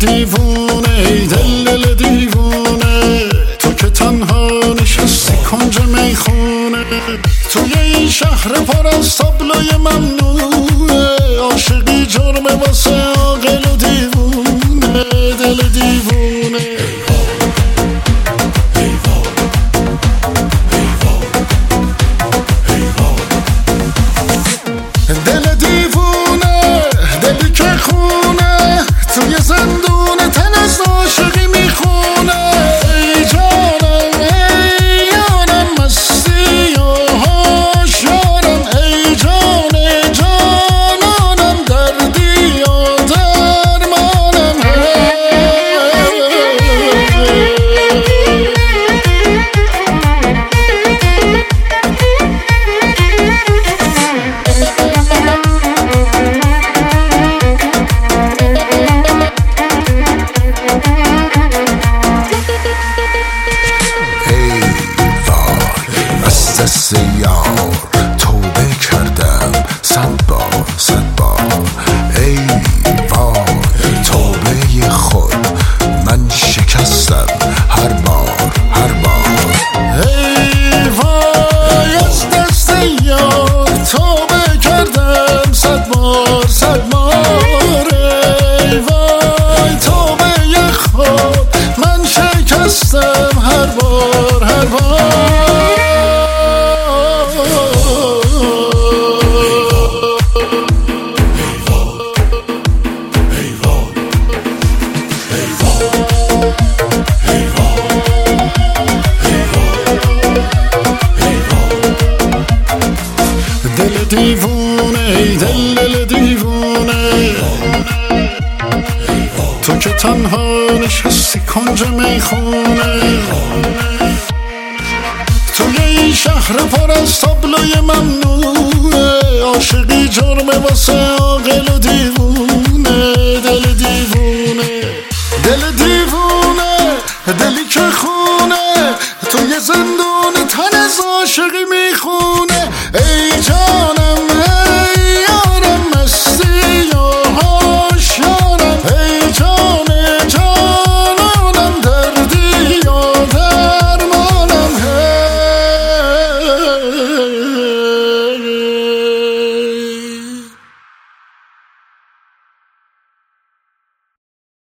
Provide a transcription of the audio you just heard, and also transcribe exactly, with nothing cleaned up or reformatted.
دیوونه ای دل دل دیوونه، تو که تنها نشستی کنج میخونه، توی این شهر پر از تابلوی ممنوعه، عاشقی جرمه واسه عاقل و دیوونه، دل دیوونه. دل دیوونه، دلی که خونه، توی زندون تن از عاشقی میخونه. ای جانم ای یارم مستی و هوشیارم، ای جان جانانم دردی و درمانم. دست یار توبه کردم صد بار صد بار، ای وای توبه خود من شکستم هر بار هر بار. ای وای از دست یار توبه کردم صد بار صد بار، ای وای توبه خود من شکستم هر بار هر بار. دل دیوونه ای دل دل دیوونه، تو که تنها نشستی کنج میخونه، توی این شهر پر از تابلوی ممنوعه، عاشقی جرمه واسه عاقل و دیوونه.